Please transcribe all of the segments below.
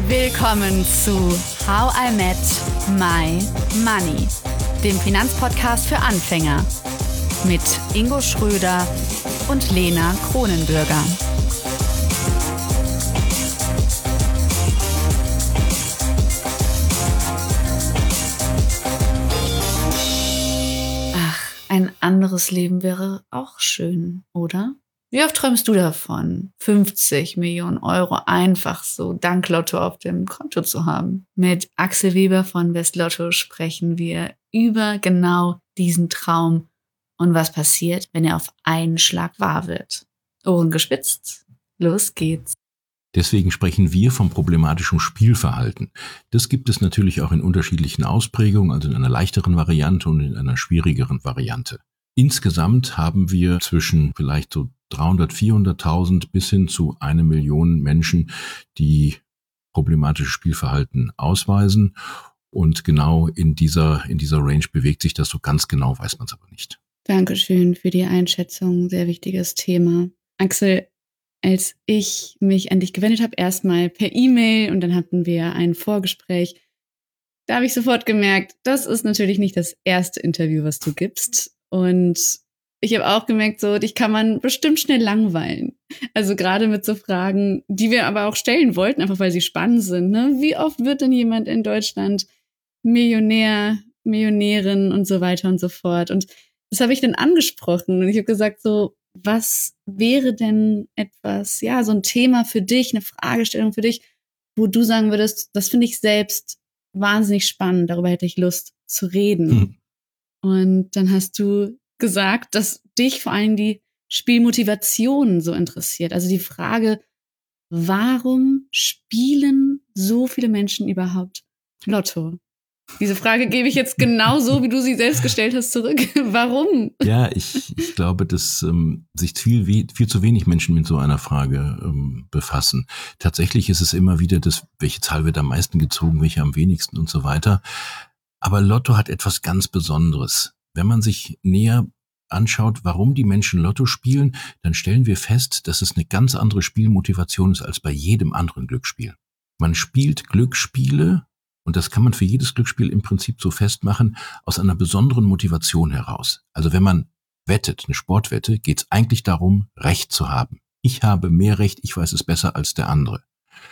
Willkommen zu How I Met My Money, dem Finanzpodcast für Anfänger mit Ingo Schröder und Lena Kronenbürger. Ach, ein anderes Leben wäre auch schön, oder? Wie oft träumst du davon, 50 Millionen Euro einfach so dank Lotto auf dem Konto zu haben? Mit Axel Weber von Westlotto sprechen wir über genau diesen Traum und was passiert, wenn er auf einen Schlag wahr wird. Ohren gespitzt, los geht's. Deswegen sprechen wir vom problematischen Spielverhalten. Das gibt es natürlich auch in unterschiedlichen Ausprägungen, also in einer leichteren Variante und in einer schwierigeren Variante. Insgesamt haben wir zwischen vielleicht so 300.000, 400.000 bis hin zu 1 Million Menschen, die problematisches Spielverhalten ausweisen. Und genau in dieser Range bewegt sich das, so ganz genau weiß man es aber nicht. Dankeschön für die Einschätzung, sehr wichtiges Thema. Axel, als ich mich an dich gewendet habe, erstmal per E-Mail und dann hatten wir ein Vorgespräch, da habe ich sofort gemerkt, das ist natürlich nicht das erste Interview, was du gibst. Und ich habe auch gemerkt, so dich kann man bestimmt schnell langweilen. Also gerade mit so Fragen, die wir aber auch stellen wollten, einfach weil sie spannend sind. Ne? Wie oft wird denn jemand in Deutschland Millionär, Millionärin und so weiter und so fort? Und das habe ich dann angesprochen und ich habe gesagt, so, was wäre denn etwas, ja, so ein Thema für dich, eine Fragestellung für dich, wo du sagen würdest, das finde ich selbst wahnsinnig spannend, darüber hätte ich Lust zu reden. Und dann hast du gesagt, dass dich vor allem die Spielmotivation so interessiert. Also die Frage, warum spielen so viele Menschen überhaupt Lotto? Diese Frage gebe ich jetzt genauso, wie du sie selbst gestellt hast, zurück. Warum? Ja, ich glaube, dass sich viel zu wenig Menschen mit so einer Frage befassen. Tatsächlich ist es immer wieder das, welche Zahl wird am meisten gezogen, welche am wenigsten und so weiter. Aber Lotto hat etwas ganz Besonderes. Wenn man sich näher anschaut, warum die Menschen Lotto spielen, dann stellen wir fest, dass es eine ganz andere Spielmotivation ist als bei jedem anderen Glücksspiel. Man spielt Glücksspiele, und das kann man für jedes Glücksspiel im Prinzip so festmachen, aus einer besonderen Motivation heraus. Also wenn man wettet, eine Sportwette, geht es eigentlich darum, Recht zu haben. Ich habe mehr Recht, ich weiß es besser als der andere.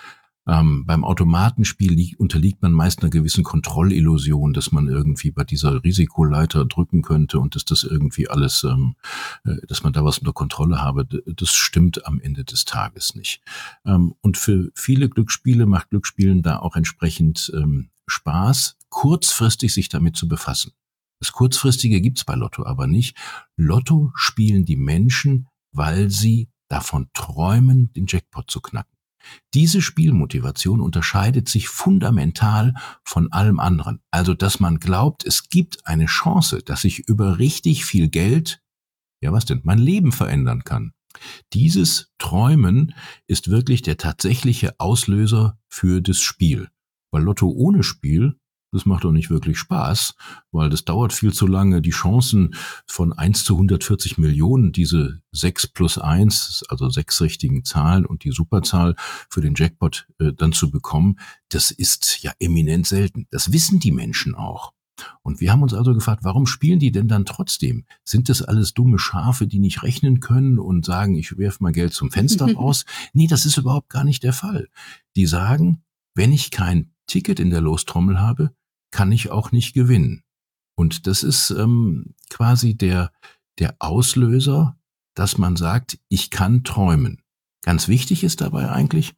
Beim Automatenspiel unterliegt man meist einer gewissen Kontrollillusion, dass man irgendwie bei dieser Risikoleiter drücken könnte und dass das irgendwie alles, dass man da was unter Kontrolle habe. Das stimmt am Ende des Tages nicht. Und für viele Glücksspiele macht Glücksspielen da auch entsprechend Spaß, kurzfristig sich damit zu befassen. Das Kurzfristige gibt's bei Lotto aber nicht. Lotto spielen die Menschen, weil sie davon träumen, den Jackpot zu knacken. Diese Spielmotivation unterscheidet sich fundamental von allem anderen. Also, dass man glaubt, es gibt eine Chance, dass ich über richtig viel Geld, ja was denn, mein Leben verändern kann. Dieses Träumen ist wirklich der tatsächliche Auslöser für das Spiel. Weil Lotto ohne Spiel, das macht doch nicht wirklich Spaß, weil das dauert viel zu lange. Die Chancen von 1 zu 140 Millionen, diese 6 plus 1, also 6 richtigen Zahlen und die Superzahl für den Jackpot dann zu bekommen, das ist ja eminent selten. Das wissen die Menschen auch. Und wir haben uns also gefragt, warum spielen die denn dann trotzdem? Sind das alles dumme Schafe, die nicht rechnen können und sagen, ich werfe mal Geld zum Fenster raus? Nee, das ist überhaupt gar nicht der Fall. Die sagen, wenn ich kein Ticket in der Lostrommel habe, kann ich auch nicht gewinnen. Und das ist quasi der Auslöser, dass man sagt, ich kann träumen. Ganz wichtig ist dabei eigentlich,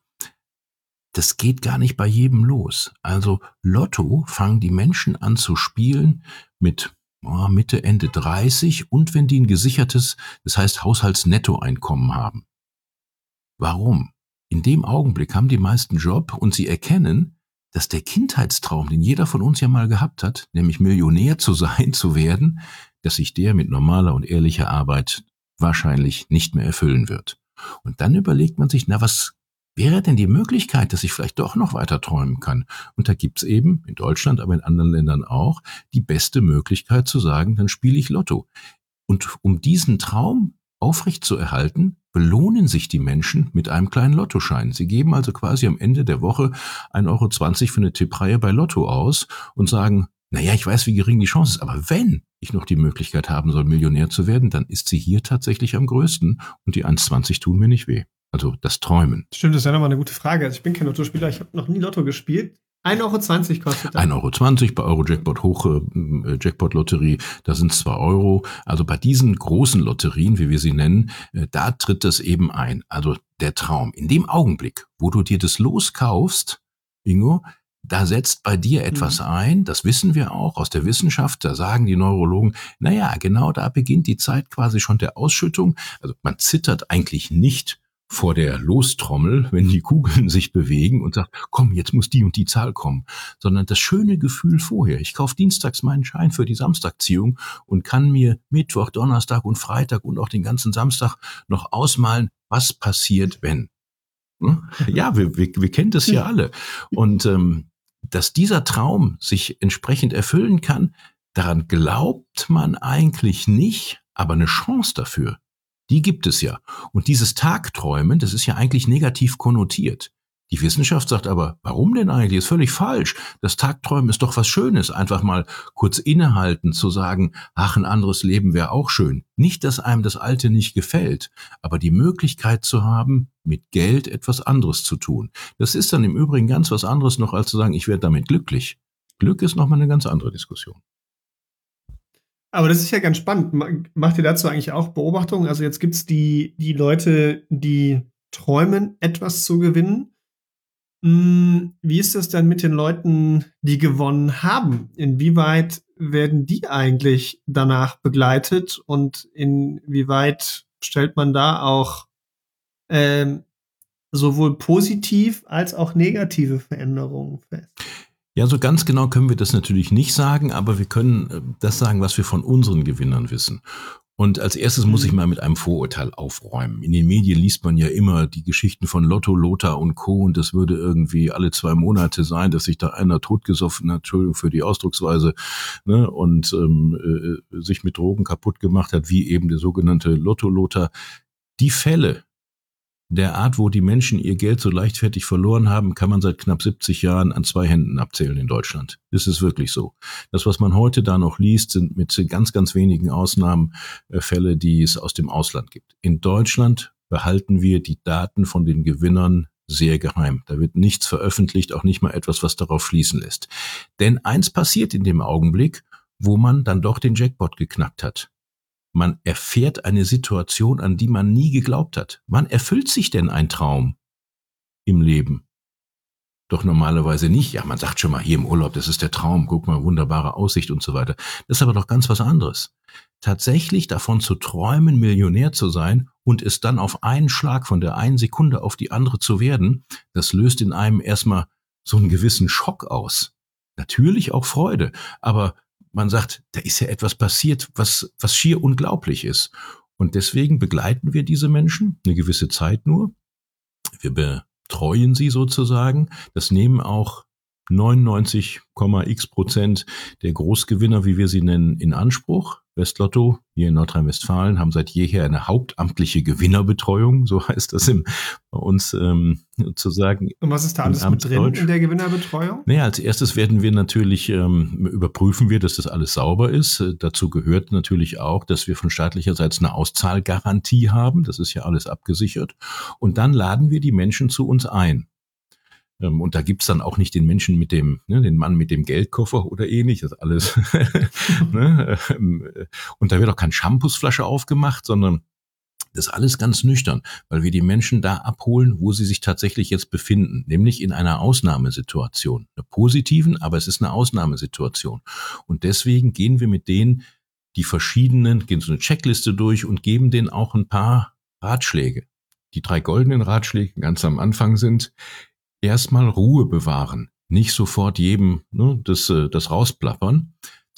das geht gar nicht bei jedem los. Also Lotto fangen die Menschen an zu spielen mit Mitte, Ende 30 und wenn die ein gesichertes, das heißt Haushaltsnettoeinkommen haben. Warum? In dem Augenblick haben die meisten Job und sie erkennen, dass der Kindheitstraum, den jeder von uns ja mal gehabt hat, nämlich Millionär zu sein, zu werden, dass sich der mit normaler und ehrlicher Arbeit wahrscheinlich nicht mehr erfüllen wird. Und dann überlegt man sich, was wäre denn die Möglichkeit, dass ich vielleicht doch noch weiter träumen kann? Und da gibt's eben, in Deutschland, aber in anderen Ländern auch, die beste Möglichkeit zu sagen, dann spiele ich Lotto. Und um diesen Traum aufrechtzuerhalten, belohnen sich die Menschen mit einem kleinen Lottoschein. Sie geben also quasi am Ende der Woche 1,20 € für eine Tippreihe bei Lotto aus und sagen, naja, ich weiß, wie gering die Chance ist, aber wenn ich noch die Möglichkeit haben soll, Millionär zu werden, dann ist sie hier tatsächlich am größten und die 1,20 tun mir nicht weh. Also das Träumen. Stimmt, das ist ja nochmal eine gute Frage. Also ich bin kein Lottospieler, ich habe noch nie Lotto gespielt. 1,20 € kostet das. 1,20 € bei Eurojackpot, Jackpot-Lotterie, da sind es 2 €. Also bei diesen großen Lotterien, wie wir sie nennen, da tritt das eben ein. Also der Traum. In dem Augenblick, wo du dir das Los kaufst, Ingo, da setzt bei dir etwas ein, das wissen wir auch aus der Wissenschaft, da sagen die Neurologen, naja, genau da beginnt die Zeit quasi schon der Ausschüttung. Also man zittert eigentlich nicht vor der Lostrommel, wenn die Kugeln sich bewegen und sagt, komm, jetzt muss die und die Zahl kommen, sondern das schöne Gefühl vorher. Ich kaufe dienstags meinen Schein für die Samstagziehung und kann mir Mittwoch, Donnerstag und Freitag und auch den ganzen Samstag noch ausmalen, was passiert, wenn. Ja, wir kennen das ja alle. Und dass dieser Traum sich entsprechend erfüllen kann, daran glaubt man eigentlich nicht, aber eine Chance dafür, die gibt es ja. Und dieses Tagträumen, das ist ja eigentlich negativ konnotiert. Die Wissenschaft sagt aber, warum denn eigentlich? Ist völlig falsch. Das Tagträumen ist doch was Schönes. Einfach mal kurz innehalten, zu sagen, ach, ein anderes Leben wäre auch schön. Nicht, dass einem das Alte nicht gefällt, aber die Möglichkeit zu haben, mit Geld etwas anderes zu tun. Das ist dann im Übrigen ganz was anderes noch, als zu sagen, ich werde damit glücklich. Glück ist nochmal eine ganz andere Diskussion. Aber das ist ja ganz spannend. Macht ihr dazu eigentlich auch Beobachtungen? Also jetzt gibt's die Leute, die träumen, etwas zu gewinnen. Wie ist das denn mit den Leuten, die gewonnen haben? Inwieweit werden die eigentlich danach begleitet und inwieweit stellt man da auch sowohl positiv als auch negative Veränderungen fest? Ja, so ganz genau können wir das natürlich nicht sagen, aber wir können das sagen, was wir von unseren Gewinnern wissen. Und als erstes muss ich mal mit einem Vorurteil aufräumen. In den Medien liest man ja immer die Geschichten von Lotto, Lothar und Co. Und das würde irgendwie alle 2 Monate sein, dass sich da einer totgesoffen hat, Entschuldigung für die Ausdrucksweise, ne, und sich mit Drogen kaputt gemacht hat, wie eben der sogenannte Lotto-Lothar. Die Fälle der Art, wo die Menschen ihr Geld so leichtfertig verloren haben, kann man seit knapp 70 Jahren an 2 Händen abzählen in Deutschland. Das ist wirklich so. Das, was man heute da noch liest, sind mit ganz, ganz wenigen Ausnahmen Fälle, die es aus dem Ausland gibt. In Deutschland behalten wir die Daten von den Gewinnern sehr geheim. Da wird nichts veröffentlicht, auch nicht mal etwas, was darauf schließen lässt. Denn eins passiert in dem Augenblick, wo man dann doch den Jackpot geknackt hat. Man erfährt eine Situation, an die man nie geglaubt hat. Wann erfüllt sich denn ein Traum im Leben? Doch normalerweise nicht. Ja, man sagt schon mal hier im Urlaub, das ist der Traum, guck mal, wunderbare Aussicht und so weiter. Das ist aber doch ganz was anderes. Tatsächlich davon zu träumen, Millionär zu sein und es dann auf einen Schlag von der einen Sekunde auf die andere zu werden, das löst in einem erstmal so einen gewissen Schock aus. Natürlich auch Freude, aber man sagt, da ist ja etwas passiert, was schier unglaublich ist. Und deswegen begleiten wir diese Menschen eine gewisse Zeit nur. Wir betreuen sie sozusagen. Das nehmen auch 99,x% der Großgewinner, wie wir sie nennen, in Anspruch. Westlotto hier in Nordrhein-Westfalen haben seit jeher eine hauptamtliche Gewinnerbetreuung, so heißt das bei uns sozusagen. Und was ist da alles mit drin in der Gewinnerbetreuung? Naja, als erstes werden wir natürlich, überprüfen wir, dass das alles sauber ist. Dazu gehört natürlich auch, dass wir von staatlicherseits eine Auszahlgarantie haben. Das ist ja alles abgesichert. Und dann laden wir die Menschen zu uns ein. Und da gibt's dann auch nicht den Menschen mit dem, den Mann mit dem Geldkoffer oder ähnlich, das alles. Und da wird auch keine Shampoosflasche aufgemacht, sondern das ist alles ganz nüchtern, weil wir die Menschen da abholen, wo sie sich tatsächlich jetzt befinden, nämlich in einer Ausnahmesituation. Eine positiven, aber es ist eine Ausnahmesituation. Und deswegen gehen wir mit denen gehen so eine Checkliste durch und geben denen auch ein paar Ratschläge. Die 3 goldenen Ratschläge ganz am Anfang sind: Erstmal Ruhe bewahren, nicht sofort jedem das rausplappern.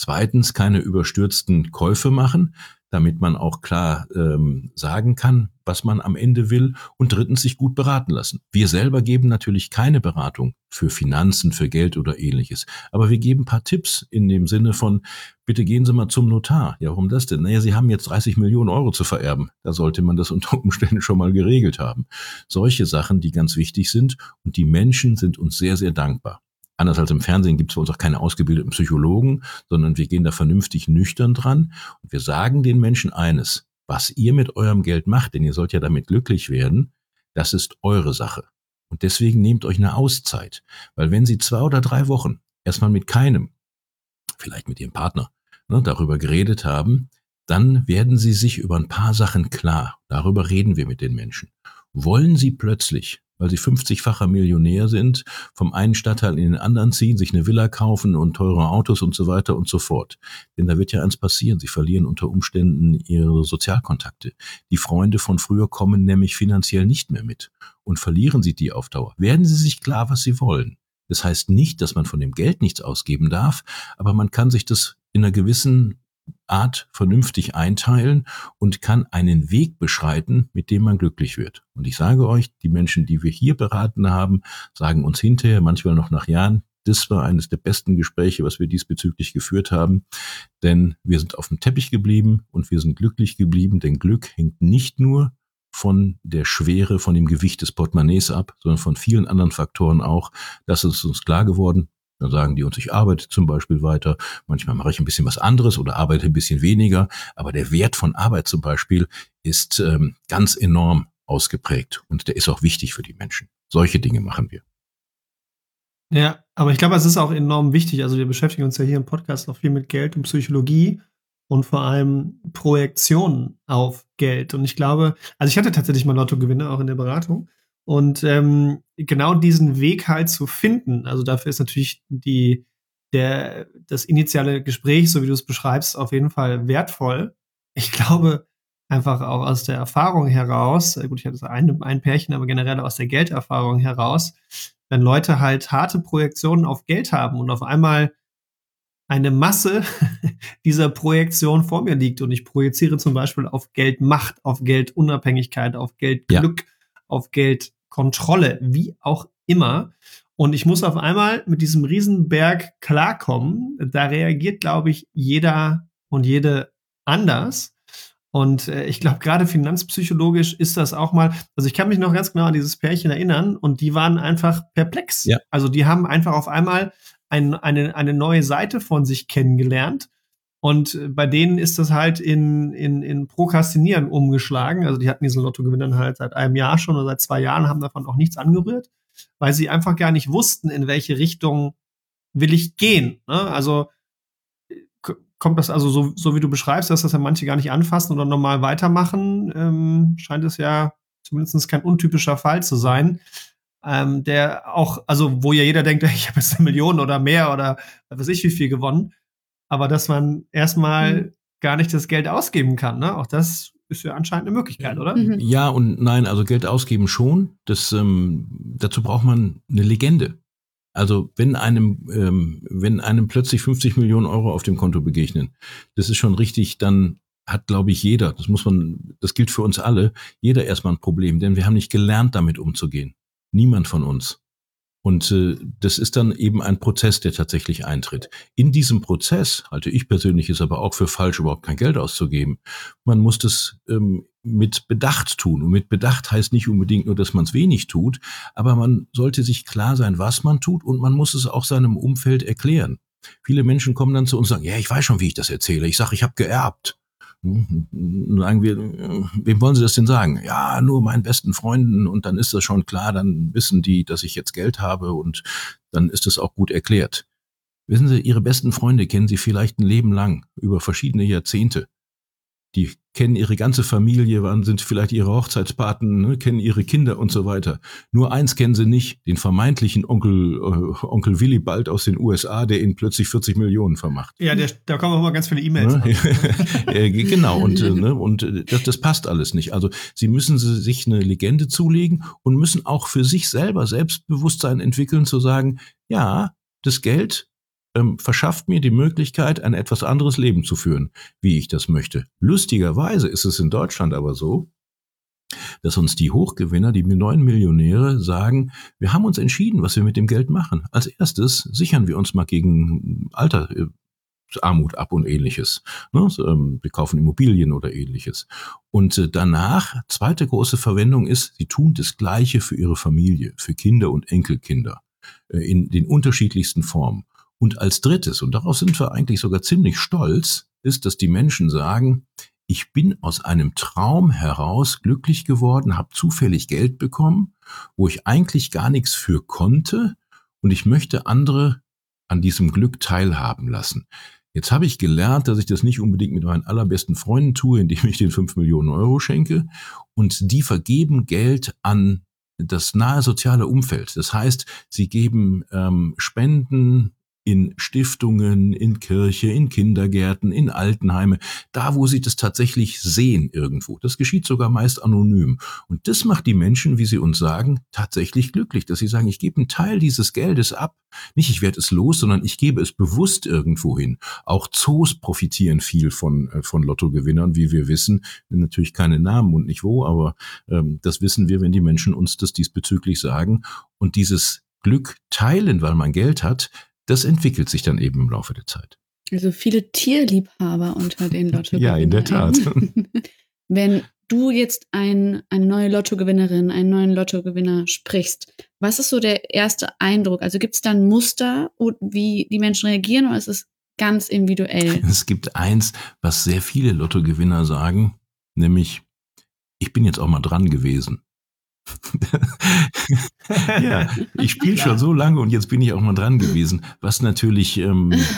Zweitens, keine überstürzten Käufe machen, damit man auch klar sagen kann, was man am Ende will. Und drittens, sich gut beraten lassen. Wir selber geben natürlich keine Beratung für Finanzen, für Geld oder ähnliches. Aber wir geben ein paar Tipps in dem Sinne von, bitte gehen Sie mal zum Notar. Ja, warum das denn? Naja, Sie haben jetzt 30 Millionen Euro zu vererben. Da sollte man das unter Umständen schon mal geregelt haben. Solche Sachen, die ganz wichtig sind. Und die Menschen sind uns sehr, sehr dankbar. Anders als im Fernsehen gibt es für uns auch keine ausgebildeten Psychologen, sondern wir gehen da vernünftig nüchtern dran. Und wir sagen den Menschen eines: Was ihr mit eurem Geld macht, denn ihr sollt ja damit glücklich werden, das ist eure Sache. Und deswegen nehmt euch eine Auszeit. Weil wenn Sie 2 oder 3 Wochen erstmal mit keinem, vielleicht mit Ihrem Partner, darüber geredet haben, dann werden Sie sich über ein paar Sachen klar. Darüber reden wir mit den Menschen. Wollen Sie plötzlich, weil Sie 50-facher Millionär sind, vom einen Stadtteil in den anderen ziehen, sich eine Villa kaufen und teure Autos und so weiter und so fort? Denn da wird ja eins passieren. Sie verlieren unter Umständen Ihre Sozialkontakte. Die Freunde von früher kommen nämlich finanziell nicht mehr mit. Und verlieren Sie die auf Dauer. Werden Sie sich klar, was Sie wollen. Das heißt nicht, dass man von dem Geld nichts ausgeben darf, aber man kann sich das in einer gewissen Art vernünftig einteilen und kann einen Weg beschreiten, mit dem man glücklich wird. Und ich sage euch, die Menschen, die wir hier beraten haben, sagen uns hinterher, manchmal noch nach Jahren, das war eines der besten Gespräche, was wir diesbezüglich geführt haben, denn wir sind auf dem Teppich geblieben und wir sind glücklich geblieben, denn Glück hängt nicht nur von der Schwere, von dem Gewicht des Portemonnaies ab, sondern von vielen anderen Faktoren auch. Das ist uns klar geworden. Dann sagen die uns, ich arbeite zum Beispiel weiter. Manchmal mache ich ein bisschen was anderes oder arbeite ein bisschen weniger. Aber der Wert von Arbeit zum Beispiel ist ganz enorm ausgeprägt. Und der ist auch wichtig für die Menschen. Solche Dinge machen wir. Ja, aber ich glaube, es ist auch enorm wichtig. Also wir beschäftigen uns ja hier im Podcast auch viel mit Geld und Psychologie und vor allem Projektionen auf Geld. Und ich glaube, also ich hatte tatsächlich mal Lottogewinne auch in der Beratung. Und genau diesen Weg halt zu finden, also dafür ist natürlich das initiale Gespräch, so wie du es beschreibst, auf jeden Fall wertvoll. Ich glaube einfach auch aus der Erfahrung heraus, gut, ich hatte ein Pärchen, aber generell aus der Gelderfahrung heraus, wenn Leute halt harte Projektionen auf Geld haben und auf einmal eine Masse dieser Projektion vor mir liegt und ich projiziere zum Beispiel auf Geldmacht, auf Geldunabhängigkeit, auf Geldglück, auf Geldkontrolle, wie auch immer. Und ich muss auf einmal mit diesem Riesenberg klarkommen. Da reagiert, glaube ich, jeder und jede anders. Und ich glaube, gerade finanzpsychologisch ist das auch mal, also ich kann mich noch ganz genau an dieses Pärchen erinnern und die waren einfach perplex. Ja. Also die haben einfach auf einmal eine neue Seite von sich kennengelernt. Und bei denen ist das halt in Prokrastinieren umgeschlagen. Also die hatten diesen Lottogewinn dann halt seit einem Jahr schon oder seit 2 Jahren, haben davon auch nichts angerührt, weil sie einfach gar nicht wussten, in welche Richtung will ich gehen. Ne? Also kommt das also so wie du beschreibst, dass das ja manche gar nicht anfassen oder normal weitermachen, scheint es ja zumindest kein untypischer Fall zu sein. Der auch, also wo ja jeder denkt, ich habe jetzt 1 Million oder mehr oder was weiß ich wie viel gewonnen. Aber dass man erstmal gar nicht das Geld ausgeben kann, ne? Auch das ist ja anscheinend eine Möglichkeit, oder? Ja und nein, also Geld ausgeben schon. Dazu braucht man eine Legende. Also wenn einem plötzlich 50 Millionen Euro auf dem Konto begegnen, das ist schon richtig, dann hat, glaube ich, jeder, das gilt für uns alle, jeder erstmal ein Problem, denn wir haben nicht gelernt, damit umzugehen. Niemand von uns. Und das ist dann eben ein Prozess, der tatsächlich eintritt. In diesem Prozess halte ich persönlich es aber auch für falsch, überhaupt kein Geld auszugeben. Man muss das mit Bedacht tun. Und mit Bedacht heißt nicht unbedingt nur, dass man es wenig tut, aber man sollte sich klar sein, was man tut und man muss es auch seinem Umfeld erklären. Viele Menschen kommen dann zu uns und sagen, ja, ich weiß schon, wie ich das erzähle. Ich sage, ich habe geerbt. Sagen wir, wem wollen Sie das denn sagen? Ja, nur meinen besten Freunden und dann ist das schon klar, dann wissen die, dass ich jetzt Geld habe und dann ist es auch gut erklärt. Wissen Sie, Ihre besten Freunde kennen Sie vielleicht ein Leben lang, über verschiedene Jahrzehnte. Die kennen ihre ganze Familie, sind vielleicht ihre Hochzeitspaten, ne, kennen ihre Kinder und so weiter. Nur eins kennen sie nicht, den vermeintlichen Onkel Willibald aus den USA, der ihnen plötzlich 40 Millionen vermacht. Ja, da kommen auch mal ganz viele E-Mails. Ne? Genau, und das passt alles nicht. Also sie müssen sich eine Legende zulegen und müssen auch für sich selber Selbstbewusstsein entwickeln, zu sagen, ja, das Geld verschafft mir die Möglichkeit, ein etwas anderes Leben zu führen, wie ich das möchte. Lustigerweise ist es in Deutschland aber so, dass uns die Hochgewinner, die neuen Millionäre sagen, wir haben uns entschieden, was wir mit dem Geld machen. Als erstes sichern wir uns mal gegen Armut ab und ähnliches. Wir kaufen Immobilien oder ähnliches. Und danach, zweite große Verwendung ist, sie tun das Gleiche für ihre Familie, für Kinder und Enkelkinder in den unterschiedlichsten Formen. Und als drittes, und darauf sind wir eigentlich sogar ziemlich stolz, ist, dass die Menschen sagen, ich bin aus einem Traum heraus glücklich geworden, habe zufällig Geld bekommen, wo ich eigentlich gar nichts für konnte und ich möchte andere an diesem Glück teilhaben lassen. Jetzt habe ich gelernt, dass ich das nicht unbedingt mit meinen allerbesten Freunden tue, indem ich denen 5 Millionen Euro schenke und die vergeben Geld an das nahe soziale Umfeld. Das heißt, sie geben Spenden in Stiftungen, in Kirche, in Kindergärten, in Altenheime, da wo sie das tatsächlich sehen irgendwo. Das geschieht sogar meist anonym. Und das macht die Menschen, wie sie uns sagen, tatsächlich glücklich, dass sie sagen, ich gebe einen Teil dieses Geldes ab. Nicht, ich werde es los, sondern ich gebe es bewusst irgendwo hin. Auch Zoos profitieren viel von Lottogewinnern, wie wir wissen. Natürlich keine Namen und nicht wo, aber das wissen wir, wenn die Menschen uns das diesbezüglich sagen. Und dieses Glück teilen, weil man Geld hat, das entwickelt sich dann eben im Laufe der Zeit. Also viele Tierliebhaber unter den Lottogewinnern. Ja, in der Tat. Wenn du jetzt eine neue Lottogewinnerin, einen neuen Lottogewinner sprichst, was ist so der erste Eindruck? Also gibt es da ein Muster, wie die Menschen reagieren, oder ist es ganz individuell? Es gibt eins, was sehr viele Lottogewinner sagen, nämlich, ich bin jetzt auch mal dran gewesen. Ja, ich spiele schon so lange und jetzt bin ich auch mal dran gewesen, was natürlich so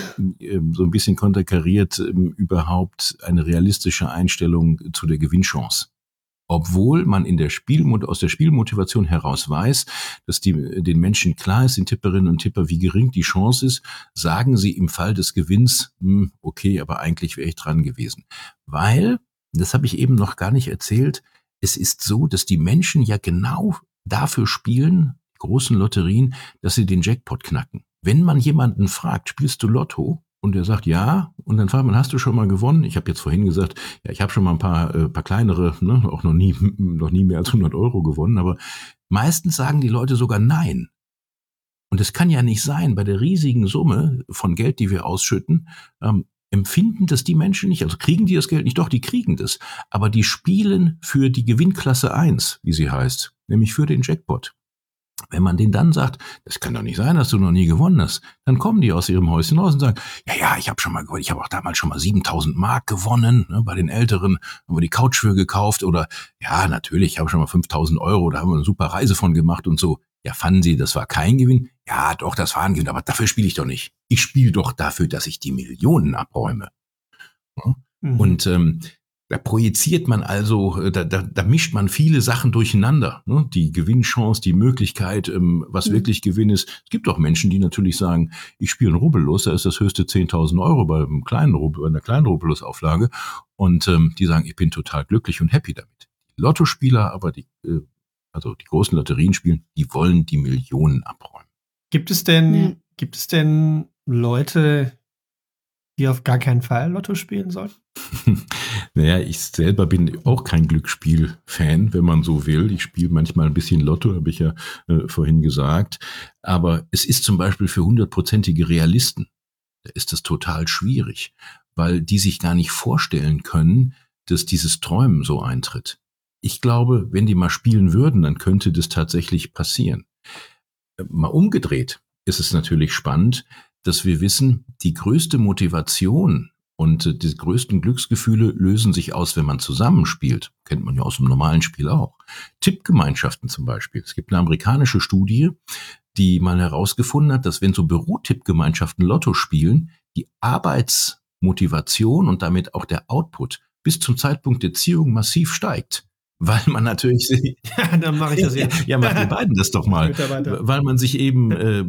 ein bisschen konterkariert überhaupt eine realistische Einstellung zu der Gewinnchance. Obwohl man aus der Spielmotivation heraus weiß, dass den Menschen klar ist, den Tipperinnen und Tipper, wie gering die Chance ist, sagen sie im Fall des Gewinns, okay, aber eigentlich wäre ich dran gewesen. Weil, das habe ich eben noch gar nicht erzählt, es ist so, dass die Menschen ja genau dafür spielen, großen Lotterien, dass sie den Jackpot knacken. Wenn man jemanden fragt, spielst du Lotto? Und er sagt ja, und dann fragt man, hast du schon mal gewonnen? Ich habe jetzt vorhin gesagt, ja, ich habe schon mal ein paar kleinere, auch noch nie mehr als 100 Euro gewonnen, aber meistens sagen die Leute sogar nein. Und es kann ja nicht sein, bei der riesigen Summe von Geld, die wir ausschütten, empfinden das die Menschen nicht, also kriegen die das Geld nicht, doch, die kriegen das, aber die spielen für die Gewinnklasse 1, wie sie heißt, nämlich für den Jackpot. Wenn man denen dann sagt, das kann doch nicht sein, dass du noch nie gewonnen hast, dann kommen die aus ihrem Häuschen raus und sagen, ja, ich habe schon mal gewonnen, ich habe auch damals schon mal 7.000 Mark gewonnen, bei den Älteren haben wir die Couch für gekauft oder ja, natürlich, ich habe schon mal 5.000 Euro, da haben wir eine super Reise von gemacht und so. Ja, fanden Sie, das war kein Gewinn? Ja, doch, das war ein Gewinn, aber dafür spiele ich doch nicht. Ich spiele doch dafür, dass ich die Millionen abräume. Ja? Mhm. Und da projiziert man also, da mischt man viele Sachen durcheinander. Ne? Die Gewinnchance, die Möglichkeit, was wirklich Gewinn ist. Es gibt auch Menschen, die natürlich sagen, ich spiele ein Rubbellos, da ist das höchste 10.000 Euro bei einer kleinen Rubbellos-Auflage. Und die sagen, ich bin total glücklich und happy damit. Die Lottospieler, aber die großen Lotterien spielen, die wollen die Millionen abräumen. Gibt es denn Leute, die auf gar keinen Fall Lotto spielen sollen? Naja, ich selber bin auch kein Glücksspiel-Fan, wenn man so will. Ich spiele manchmal ein bisschen Lotto, habe ich ja vorhin gesagt. Aber es ist zum Beispiel für 100%ige Realisten, da ist das total schwierig, weil die sich gar nicht vorstellen können, dass dieses Träumen so eintritt. Ich glaube, wenn die mal spielen würden, dann könnte das tatsächlich passieren. Mal umgedreht ist es natürlich spannend, dass wir wissen, die größte Motivation und die größten Glücksgefühle lösen sich aus, wenn man zusammenspielt. Kennt man ja aus dem normalen Spiel auch. Tippgemeinschaften zum Beispiel. Es gibt eine amerikanische Studie, die mal herausgefunden hat, dass wenn so Bürotippgemeinschaften Lotto spielen, die Arbeitsmotivation und damit auch der Output bis zum Zeitpunkt der Ziehung massiv steigt. Weil man natürlich... Ja, dann mache ich das jetzt. Ja, macht ihr beiden das doch mal. Weil man sich eben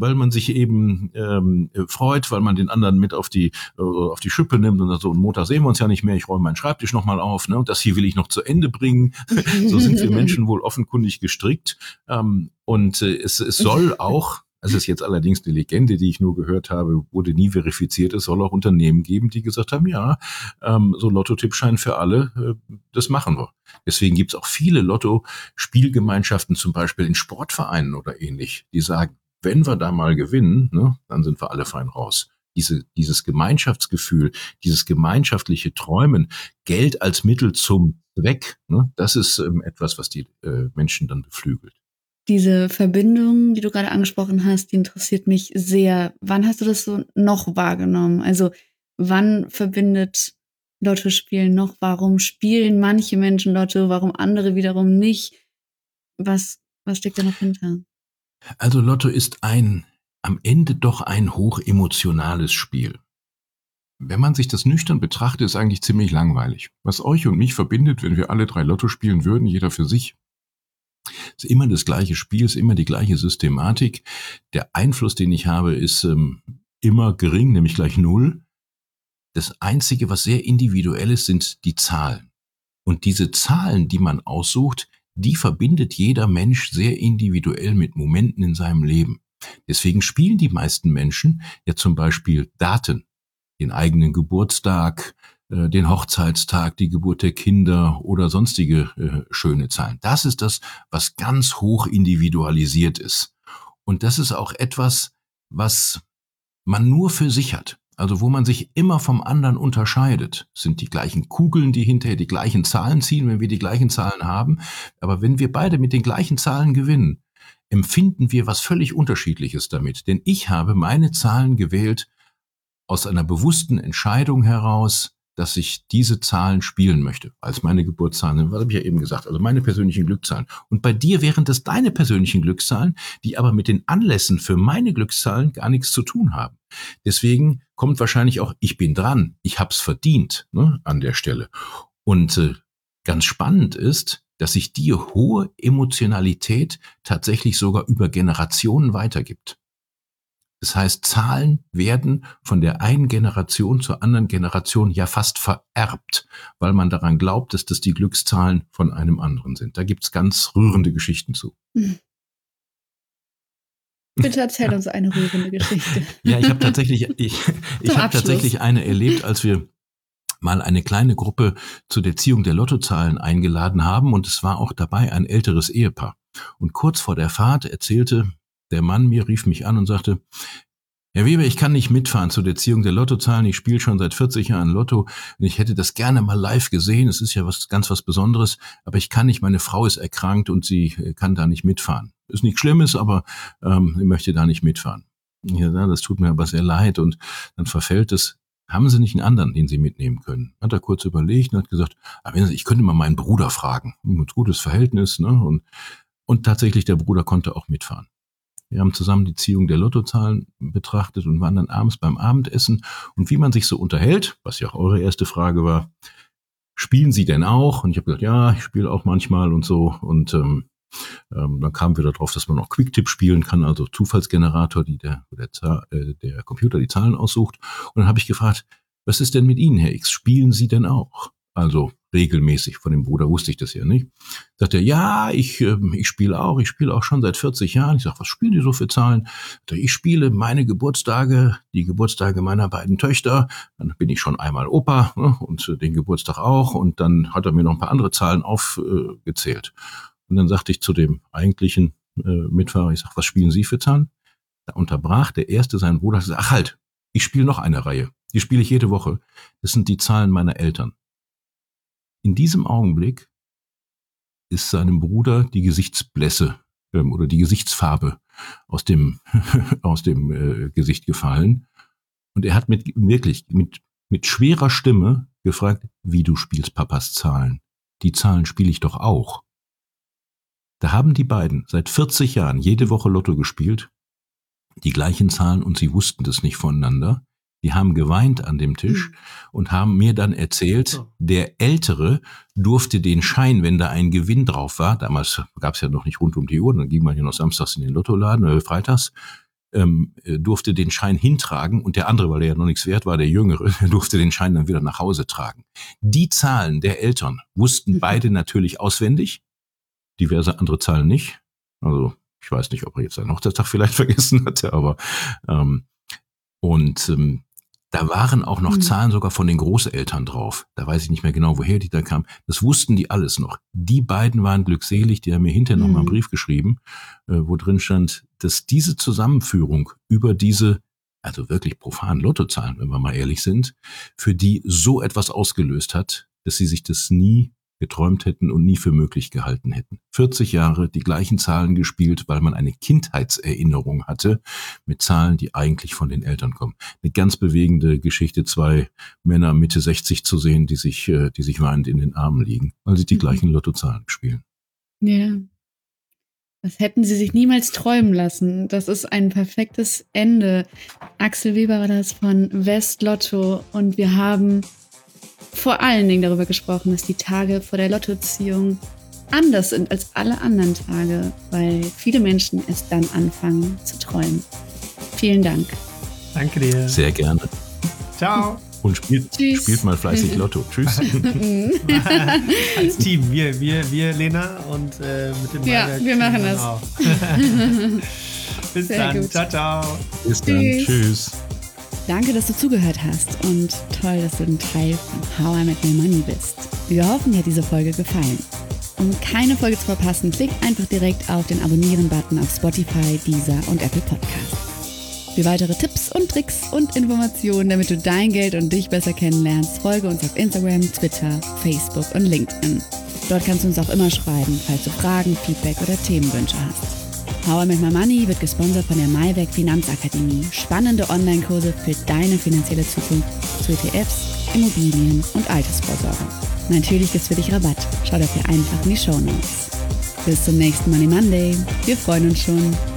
freut, weil man den anderen mit auf die Schippe nimmt und so, Montag sehen wir uns ja nicht mehr, ich räume meinen Schreibtisch nochmal auf, ne, und das hier will ich noch zu Ende bringen. So sind wir Menschen wohl offenkundig gestrickt. Und es soll auch Das ist jetzt allerdings eine Legende, die ich nur gehört habe, wurde nie verifiziert. Es soll auch Unternehmen geben, die gesagt haben, ja, so Lotto-Tippschein für alle, das machen wir. Deswegen gibt es auch viele Lotto-Spielgemeinschaften, zum Beispiel in Sportvereinen oder ähnlich, die sagen, wenn wir da mal gewinnen, ne, dann sind wir alle fein raus. Dieses Gemeinschaftsgefühl, dieses gemeinschaftliche Träumen, Geld als Mittel zum Zweck, ne, das ist etwas, was die Menschen dann beflügelt. Diese Verbindung, die du gerade angesprochen hast, die interessiert mich sehr. Wann hast du das so noch wahrgenommen? Also wann verbindet Lottospielen noch? Warum spielen manche Menschen Lotto, warum andere wiederum nicht? Was steckt da noch hinter? Also Lotto ist am Ende doch ein hochemotionales Spiel. Wenn man sich das nüchtern betrachtet, ist eigentlich ziemlich langweilig. Was euch und mich verbindet, wenn wir alle 3 Lotto spielen würden, jeder für sich, ist immer das gleiche Spiel, ist immer die gleiche Systematik. Der Einfluss, den ich habe, ist immer gering, nämlich gleich 0. Das Einzige, was sehr individuell ist, sind die Zahlen. Und diese Zahlen, die man aussucht, die verbindet jeder Mensch sehr individuell mit Momenten in seinem Leben. Deswegen spielen die meisten Menschen ja zum Beispiel Daten, den eigenen Geburtstag, den Hochzeitstag, die Geburt der Kinder oder sonstige schöne Zahlen. Das ist das, was ganz hoch individualisiert ist. Und das ist auch etwas, was man nur für sich hat. Also wo man sich immer vom anderen unterscheidet. Es sind die gleichen Kugeln, die hinterher die gleichen Zahlen ziehen, wenn wir die gleichen Zahlen haben. Aber wenn wir beide mit den gleichen Zahlen gewinnen, empfinden wir was völlig Unterschiedliches damit. Denn ich habe meine Zahlen gewählt aus einer bewussten Entscheidung heraus, dass ich diese Zahlen spielen möchte, als meine Geburtszahlen, was habe ich ja eben gesagt, also meine persönlichen Glückszahlen. Und bei dir wären das deine persönlichen Glückszahlen, die aber mit den Anlässen für meine Glückszahlen gar nichts zu tun haben. Deswegen kommt wahrscheinlich auch, ich bin dran, ich hab's verdient, ne, an der Stelle. Und ganz spannend ist, dass sich die hohe Emotionalität tatsächlich sogar über Generationen weitergibt. Das heißt, Zahlen werden von der einen Generation zur anderen Generation ja fast vererbt, weil man daran glaubt, dass das die Glückszahlen von einem anderen sind. Da gibt's ganz rührende Geschichten zu. Bitte erzähl uns eine rührende Geschichte. Ja, ich habe tatsächlich eine erlebt, als wir mal eine kleine Gruppe zu der Ziehung der Lottozahlen eingeladen haben, und es war auch dabei ein älteres Ehepaar. Und kurz vor der Fahrt erzählte der Mann rief mich an und sagte, Herr Weber, ich kann nicht mitfahren zu der Ziehung der Lottozahlen. Ich spiele schon seit 40 Jahren Lotto und ich hätte das gerne mal live gesehen. Es ist ja was Besonderes, aber ich kann nicht. Meine Frau ist erkrankt und sie kann da nicht mitfahren. Ist nichts Schlimmes, aber sie möchte da nicht mitfahren. Ja, das tut mir aber sehr leid. Und dann verfällt es. Haben Sie nicht einen anderen, den Sie mitnehmen können? Hat er kurz überlegt und hat gesagt, ich könnte mal meinen Bruder fragen. Ein gutes Verhältnis, ne? Und tatsächlich, der Bruder konnte auch mitfahren. Wir haben zusammen die Ziehung der Lottozahlen betrachtet und waren dann abends beim Abendessen. Und wie man sich so unterhält, was ja auch eure erste Frage war, spielen Sie denn auch? Und ich habe gesagt, ja, ich spiele auch manchmal und so. Und dann kamen wir darauf, dass man auch Quicktip spielen kann, also Zufallsgenerator, der Computer die Zahlen aussucht. Und dann habe ich gefragt, was ist denn mit Ihnen, Herr X? Spielen Sie denn auch? Also regelmäßig. Von dem Bruder wusste ich das ja nicht. Sagt er, ja, ich spiele auch schon seit 40 Jahren. Ich sage, was spielen die so für Zahlen? Ich spiele meine Geburtstage, die Geburtstage meiner beiden Töchter. Dann bin ich schon einmal Opa, ne, und den Geburtstag auch. Und dann hat er mir noch ein paar andere Zahlen aufgezählt. Und dann sagte ich zu dem eigentlichen Mitfahrer, ich sage, was spielen Sie für Zahlen? Da unterbrach der Erste seinen Bruder und sagte, ach halt, ich spiele noch eine Reihe. Die spiele ich jede Woche. Das sind die Zahlen meiner Eltern. In diesem Augenblick ist seinem Bruder die Gesichtsblässe oder die Gesichtsfarbe aus dem Gesicht gefallen. Und er hat mit schwerer Stimme gefragt, wie du spielst Papas Zahlen. Die Zahlen spiele ich doch auch. Da haben die beiden seit 40 Jahren jede Woche Lotto gespielt, die gleichen Zahlen, und sie wussten das nicht voneinander. Die haben geweint an dem Tisch und haben mir dann erzählt, der Ältere durfte den Schein, wenn da ein Gewinn drauf war, damals gab es ja noch nicht rund um die Uhr, dann ging man ja noch samstags in den Lottoladen oder freitags, durfte den Schein hintragen, und der andere, weil der ja noch nichts wert war, der Jüngere, durfte den Schein dann wieder nach Hause tragen. Die Zahlen der Eltern wussten beide natürlich auswendig, diverse andere Zahlen nicht. Also Ich weiß nicht, ob er jetzt seinen Hochzeitstag vielleicht vergessen hatte, aber da waren auch noch Zahlen sogar von den Großeltern drauf. Da weiß ich nicht mehr genau, woher die da kamen. Das wussten die alles noch. Die beiden waren glückselig, die haben mir hinterher noch mal einen Brief geschrieben, wo drin stand, dass diese Zusammenführung über diese, also wirklich profanen Lottozahlen, wenn wir mal ehrlich sind, für die so etwas ausgelöst hat, dass sie sich das nie geträumt hätten und nie für möglich gehalten hätten. 40 Jahre die gleichen Zahlen gespielt, weil man eine Kindheitserinnerung hatte mit Zahlen, die eigentlich von den Eltern kommen. Eine ganz bewegende Geschichte, 2 Männer Mitte 60 zu sehen, die sich weinend in den Armen liegen, weil sie die gleichen Lottozahlen spielen. Ja. Das hätten sie sich niemals träumen lassen. Das ist ein perfektes Ende. Axel Weber war das von Westlotto und wir haben vor allen Dingen darüber gesprochen, dass die Tage vor der Lottoziehung anders sind als alle anderen Tage, weil viele Menschen erst dann anfangen zu träumen. Vielen Dank. Danke dir. Sehr gerne. Ciao. Und spielt mal fleißig Lotto. Tschüss. Als Team. Wir Lena und mit dem Ja, wir machen das. Auch. Bis Sehr dann. gut. Ciao, ciao. Bis dann. Tschüss. Danke, dass du zugehört hast und toll, dass du ein Teil von How I Met My Money bist. Wir hoffen, dir hat diese Folge gefallen. Um keine Folge zu verpassen, klick einfach direkt auf den Abonnieren-Button auf Spotify, Deezer und Apple Podcasts. Für weitere Tipps und Tricks und Informationen, damit du dein Geld und dich besser kennenlernst, folge uns auf Instagram, Twitter, Facebook und LinkedIn. Dort kannst du uns auch immer schreiben, falls du Fragen, Feedback oder Themenwünsche hast. How I Met My Money wird gesponsert von der Maiwerk Finanzakademie. Spannende Online-Kurse für deine finanzielle Zukunft zu ETFs, Immobilien und Altersvorsorge. Natürlich gibt's für dich Rabatt. Schau dafür einfach in die Shownotes. Bis zum nächsten Money Monday. Wir freuen uns schon.